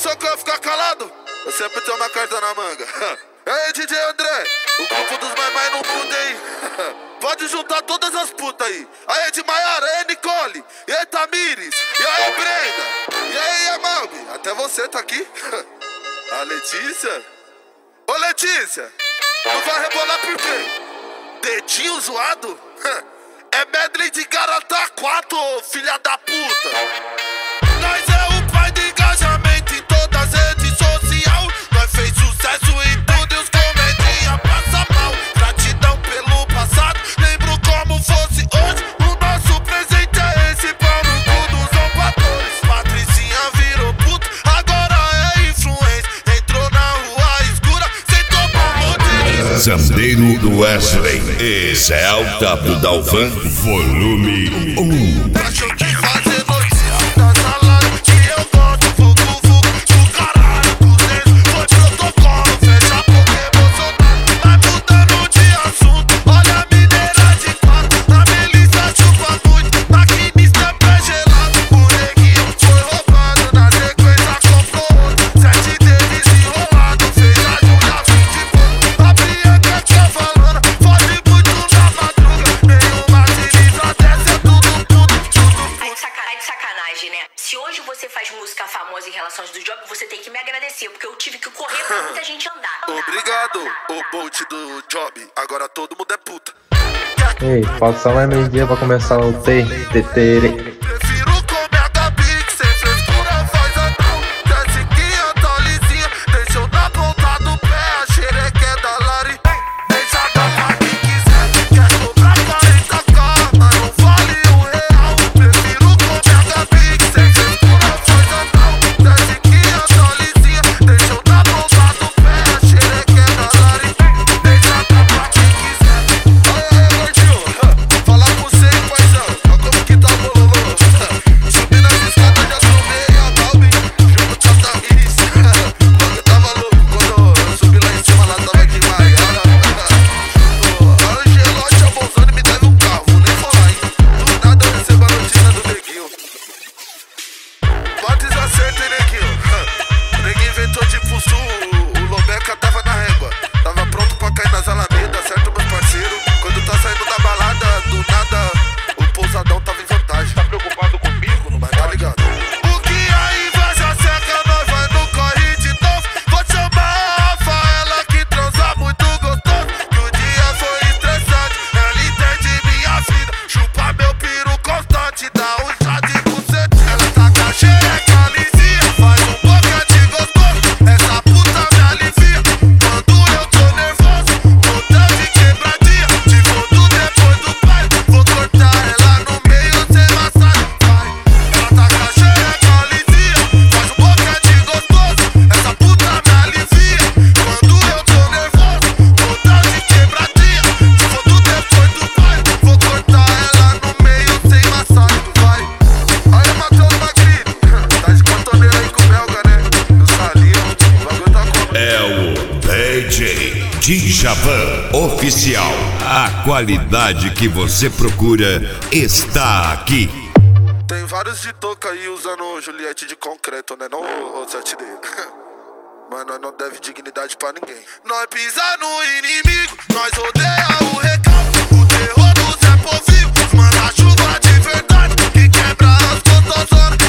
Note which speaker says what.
Speaker 1: achou que eu ia ficar calado? Eu sempre tenho uma carta na manga. E aí, DJ André, o grupo dos mais no mundo, hein? Pode juntar todas as putas aí. Aí, Ed Maiara, aí, Nicole, e aí, Tamires, e aí, Brenda, e aí, Amalbi. Até você tá aqui. A Letícia. Ô, Letícia, não vai rebolar por quê? Dedinho zoado? É medley de Garota 4, filha da puta. Nós é o pai do engajamento em todas as redes sociais. Nós fez sucesso em tudo e os comedinha passa mal. Gratidão pelo passado, lembro como fosse hoje. O nosso presente é esse, pau no cu dos zombadores. Patricinha virou puto, agora é influência. Entrou na rua escura, sentou pra
Speaker 2: Zambeiro do Wesley. Esse é o W Dalvan, volume 1.
Speaker 1: Achou que fazer notícia da sala que eu gosto, fogo, do caralho, cuzeiros, foi protocolo, fecha a boca emocionado, vai mudando de assunto, olha a mineira de fato, na Melissa chupa muito, na quinista é pé gelado, o neguinho foi roubado, na sequência comprou outro, 7 deles enrolado, fez a Júlia 20 e pouco, a Bianca tá falando, fode muito na madruga, nenhuma atriz desce, é tudo.
Speaker 3: Aí de sacanagem, né? Se hoje você faz música famosa em relações do job, você tem que me agradecer, porque eu tive que correr pra muita gente andar.
Speaker 1: Obrigado, o Bolt do job. Agora todo mundo é puta.
Speaker 4: Ei, falta só mais meio-dia pra começar o TTT.
Speaker 1: Prefiro comer a Gabi que sem frescura faz anão. Desce que a Tolizinha deixou na ponta do pé a xereque da Lari. Deixa dar pra quem quiser. Quer cobrar 40k, mas não vale R$1. Prefiro comer a Gabi que sem frescura faz anão. Desce que a Tolizinha deixou na ponta do pé a xereque da Lari. Deixa dar pra quem quiser. Aí, gordinho, falar com você, paizão. Olha como que tá o bololô. Subindo as escadas, já sumei a Balbi junto com a Thaís. Eu tava louco quando eu subi lá em cima, lá tava de Maiara. A Angelote, a Bolzani me deve um carro, vou nem falar, hein. Do nada eu recebo a notícia do neguinho. Bates acerto, hein, neguinho. O neguinho inventou de pulso, o Lobeca tava na régua. Tava pronto pra cair nas alamedas, certo, meu parceiro? Quando tá saindo da balada, do nada, o pousadão tava em vantagem. Tá preocupado comigo? Não vai tá ligado? O que a inveja seca, nós vai no corre de novo. Vou chamar a Rafaela que transa muito gostoso. Que o dia foi estressante, ela entende minha vida. Chupa meu piru constante, dá um chá de bucete. Ela tá com a xereca lisinha, faz um boquete gostoso. Essa puta me alivia quando eu tô nervoso. Voltando de quebradinha, te fodo depois do pai. Vou cortar ela no meio sem massagem, vai. Ela tá com a xereca lisinha, faz um boquete gostoso. Essa puta me alivia quando eu tô nervoso. Voltando de quebradinha, te fodo depois do pai. Vou cortar ela no meio sem massagem, vai. Aí, Matheus Magrini, tá de cotoneira aí com o belga, né? Do Salinho, o bagulho tá com...
Speaker 2: É o DJ Djavan Oficial. A qualidade que você procura está aqui.
Speaker 1: Tem vários de touca aí usando Juliette de concreto, né? Não o 7D. Mas nós não deve dignidade pra ninguém. Nós pisa no inimigo, nós odeia o recalque. O terror do Zé Povinho, manda chuva de verdade que quebra as cotozonas.